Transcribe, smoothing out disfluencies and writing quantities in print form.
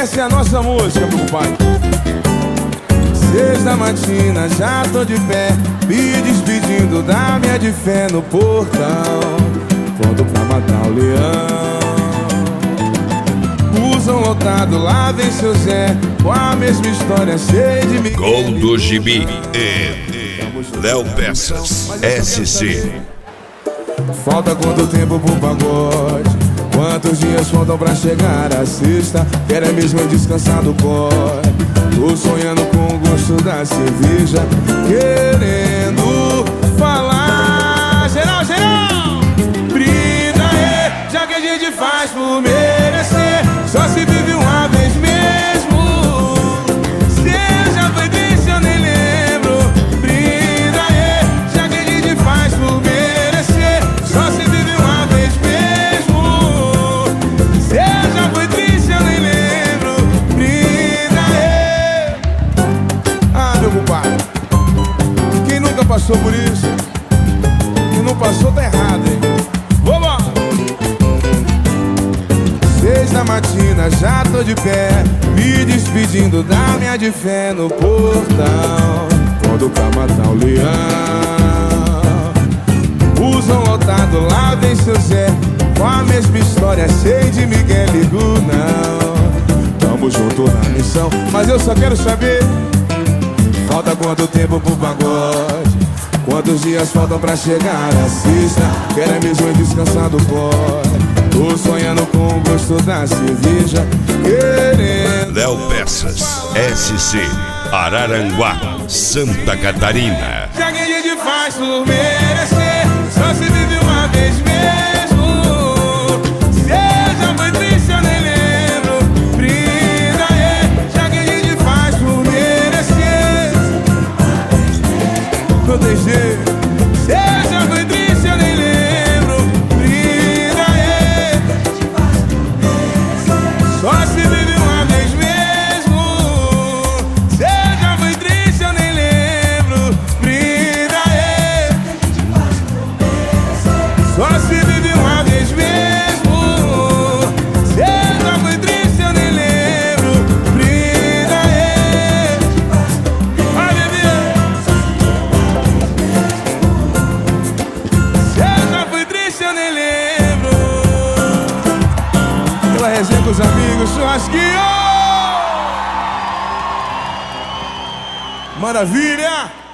Essa é a nossa música, meu pai. 6 da matina, já tô de pé, me despedindo da minha de fé no portão, pronto pra matar o leão. Busão lotado, lá vem seu Zé, com a mesma história, cheia de Miguel. Gol do Gibi e Léo Peças SC. Falta quanto tempo pro pagode? Quantos dias faltam pra chegar a sexta? Quero é mesmo descansar do core. Tô sonhando com o gosto da cerveja, querendo falar. Geral, geral! Brinda aí, já que a gente faz por merecer. Só se vive uma vez mesmo. Se eu já foi triste eu nem lembro. Brinda aí, já que a gente faz por merecer. Só se vive uma vez mesmo. Se eu já foi triste eu nem lembro. Brinda aí. Ah, meu compadre, quem nunca passou por isso? Quem não passou tá errado, hein? Vamos! 6 da matina, já tô de pé, me despedindo da minha de fé no portão, pronto pra matar o leão. Busão lotado, lá vem seu Zé, com a mesma história, cheio de Miguel e Gunão. Tamo junto na missão, mas eu só quero saber, falta quanto tempo pro pagode? Quantos dias faltam pra chegar a sexta? Quero é mesmo descansar do core. Tô sonhando com o gosto da cerveja, querendo. Léo Peças SC, Araranguá, Santa Catarina. Já que a gente faz por merecer, só se vive uma vez mesmo. Se eu já foi triste eu nem lembro. Brinda aí, já que a gente faz por merecer. Não tem jeito. Se eu já foi triste eu nem lembro. Brinda aí, só se vive uma vez mesmo. Se eu já foi triste eu nem lembro. Brinda aí, só se vive uma vez mesmo. Se eu já foi triste eu nem lembro. Brinda aí. Vai, bebê. Se eu já fui triste eu nem lembro. Pela resenha com os amigos, churrasquinho! Maravilha!